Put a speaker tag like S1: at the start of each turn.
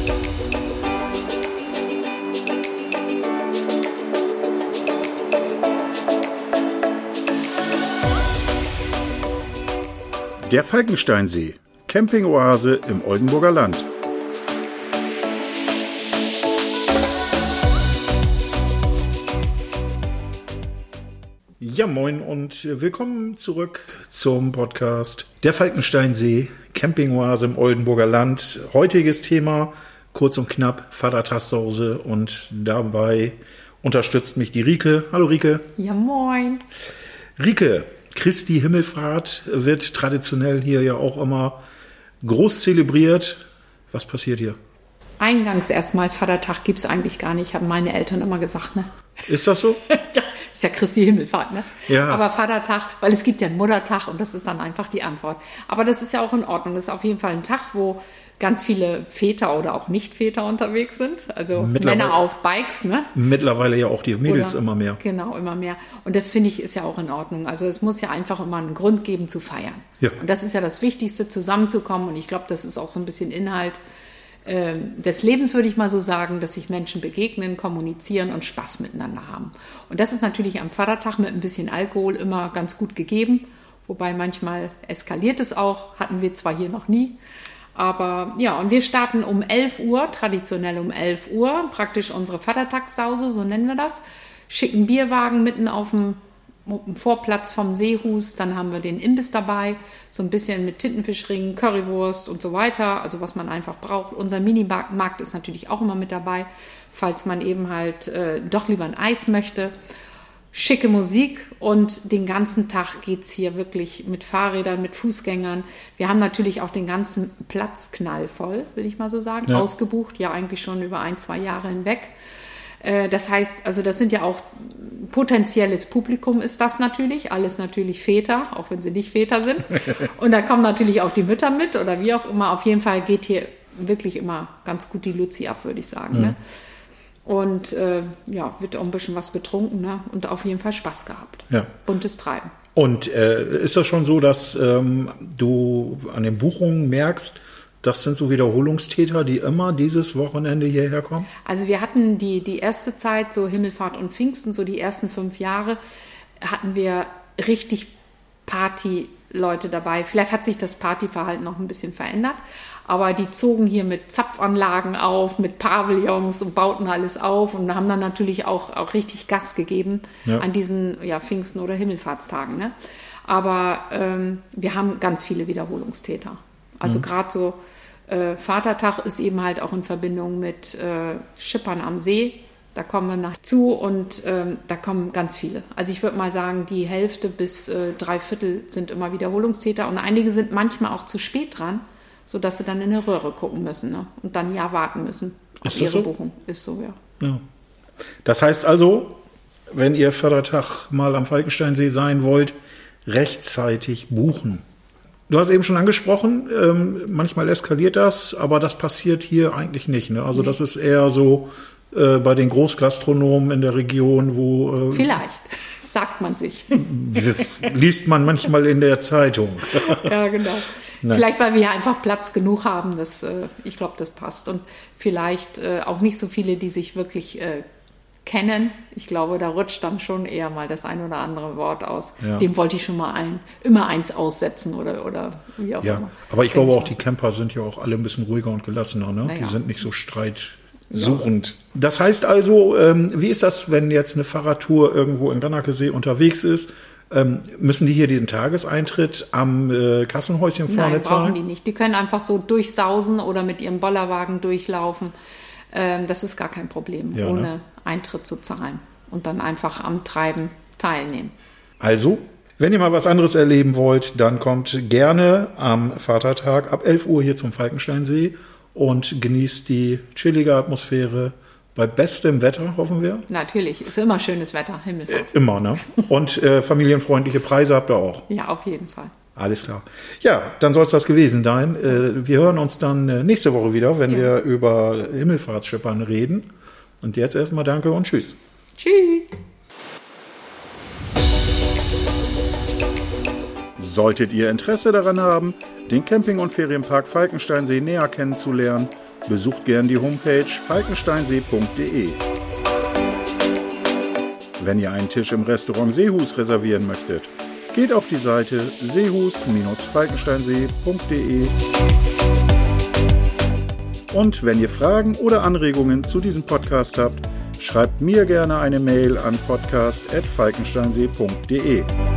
S1: Der Falkensteinsee, Campingoase im Oldenburger Land. Ja, moin und willkommen zurück zum Podcast Der Falkensteinsee, Campingoase im Oldenburger Land. Heutiges Thema, kurz und knapp, Vatertagssause, und dabei unterstützt mich die Rike. Hallo Rike.
S2: Ja, moin.
S1: Rike, Christi Himmelfahrt wird traditionell hier ja auch immer groß zelebriert. Was passiert hier?
S2: Eingangs erstmal, Vatertag gibt es eigentlich gar nicht, haben meine Eltern immer gesagt, ne?
S1: Ist das so?
S2: Ja, ist ja Christi Himmelfahrt, ne?
S1: Ja.
S2: Aber Vatertag, weil es gibt ja einen Muttertag und das ist dann einfach die Antwort. Aber das ist ja auch in Ordnung. Das ist auf jeden Fall ein Tag, wo ganz viele Väter oder auch Nicht-Väter unterwegs sind. Also Männer auf Bikes, ne?
S1: Mittlerweile ja auch die Mädels
S2: Oder,
S1: immer mehr.
S2: Genau, immer mehr. Und das finde ich ist ja auch in Ordnung. Also es muss ja einfach immer einen Grund geben zu feiern.
S1: Ja.
S2: Und das ist ja das Wichtigste, zusammenzukommen. Und ich glaube, das ist auch so ein bisschen Inhalt des Lebens, würde ich mal so sagen, dass sich Menschen begegnen, kommunizieren und Spaß miteinander haben. Und das ist natürlich am Vatertag mit ein bisschen Alkohol immer ganz gut gegeben. Wobei manchmal eskaliert es auch, hatten wir zwar hier noch nie. Aber ja, und wir starten um 11 Uhr, traditionell um 11 Uhr, praktisch unsere Vatertagssause, so nennen wir das. Schicken Bierwagen mitten auf dem Vorplatz vom Seehus, dann haben wir den Imbiss dabei, so ein bisschen mit Tintenfischringen, Currywurst und so weiter, also was man einfach braucht. Unser Minimarkt ist natürlich auch immer mit dabei, falls man eben halt doch lieber ein Eis möchte. Schicke Musik und den ganzen Tag geht es hier wirklich mit Fahrrädern, mit Fußgängern. Wir haben natürlich auch den ganzen Platz knallvoll, will ich mal so sagen,
S1: ja.
S2: Ausgebucht, ja eigentlich schon über 1-2 Jahre hinweg. Das heißt, also das sind ja auch potenzielles Publikum ist das natürlich, alles natürlich Väter, auch wenn sie nicht Väter sind. Und da kommen natürlich auch die Mütter mit oder wie auch immer. Auf jeden Fall geht hier wirklich immer ganz gut die Luzi ab, würde ich sagen. Ne? Und ja, wird auch ein bisschen was getrunken, ne? Und auf jeden Fall Spaß gehabt.
S1: Ja.
S2: Buntes Treiben.
S1: Und ist das schon so, dass du an den Buchungen merkst, das sind so Wiederholungstäter, die immer dieses Wochenende hierher kommen?
S2: Also wir hatten die erste Zeit, so Himmelfahrt und Pfingsten, so die ersten 5 Jahre, hatten wir richtig Party-Leute dabei. Vielleicht hat sich das Partyverhalten noch ein bisschen verändert, aber die zogen hier mit Zapfanlagen auf, mit Pavillons und bauten alles auf und haben dann natürlich auch richtig Gas gegeben an diesen Pfingsten- oder Himmelfahrtstagen. Ne? Aber wir haben ganz viele Wiederholungstäter. Also gerade so Vatertag ist eben halt auch in Verbindung mit Schippern am See. Da kommen wir nach zu und da kommen ganz viele. Also ich würde mal sagen, die Hälfte bis 3/4 sind immer Wiederholungstäter und einige sind manchmal auch zu spät dran, sodass sie dann in der Röhre gucken müssen, ne? Und dann ein Jahr warten müssen auf ihre Buchung. Ist so, ja.
S1: Das heißt also, wenn ihr Vatertag mal am Falkensteinsee sein wollt, rechtzeitig buchen. Du hast eben schon angesprochen, manchmal eskaliert das, aber das passiert hier eigentlich nicht. Ne? Also das ist eher so bei den Großgastronomen in der Region, wo...
S2: Vielleicht, sagt man sich.
S1: Liest man manchmal in der Zeitung.
S2: Ja, genau. Nein. Vielleicht, weil wir hier einfach Platz genug haben. Ich glaube, das passt. Und vielleicht auch nicht so viele, die sich wirklich kennen. Ich glaube, da rutscht dann schon eher mal das ein oder andere Wort aus. Ja. Dem wollte ich schon mal immer eins aussetzen oder wie auch immer. Aber
S1: ich glaube auch, die Camper sind ja auch alle ein bisschen ruhiger und gelassener. Ne? Die sind nicht so streitsuchend. Ja. Das heißt also, wie ist das, wenn jetzt eine Fahrradtour irgendwo in Gannakesee unterwegs ist? Müssen die hier den Tageseintritt am Kassenhäuschen vorne zahlen?
S2: Nein, brauchen die nicht. Die können einfach so durchsausen oder mit ihrem Bollerwagen durchlaufen. Das ist gar kein Problem, ohne Eintritt zu zahlen und dann einfach am Treiben teilnehmen.
S1: Also, wenn ihr mal was anderes erleben wollt, dann kommt gerne am Vatertag ab 11 Uhr hier zum Falkensteinsee und genießt die chillige Atmosphäre bei bestem Wetter, hoffen wir.
S2: Natürlich, ist immer schönes Wetter, Himmelfahrt.
S1: Immer, ne? Und familienfreundliche Preise habt ihr auch.
S2: Ja, auf jeden Fall.
S1: Alles klar. Ja, dann soll es das gewesen sein. Wir hören uns dann nächste Woche wieder, wenn wir über Himmelfahrtsschippern reden. Und jetzt erstmal danke und tschüss.
S2: Tschüss.
S1: Solltet ihr Interesse daran haben, den Camping- und Ferienpark Falkensteinsee näher kennenzulernen Besucht gern die Homepage falkensteinsee.de. Wenn ihr einen Tisch im Restaurant Seehus reservieren möchtet, geht auf die Seite seehus-falkensteinsee.de. Und wenn ihr Fragen oder Anregungen zu diesem Podcast habt, schreibt mir gerne eine Mail an podcast@falkensteinsee.de.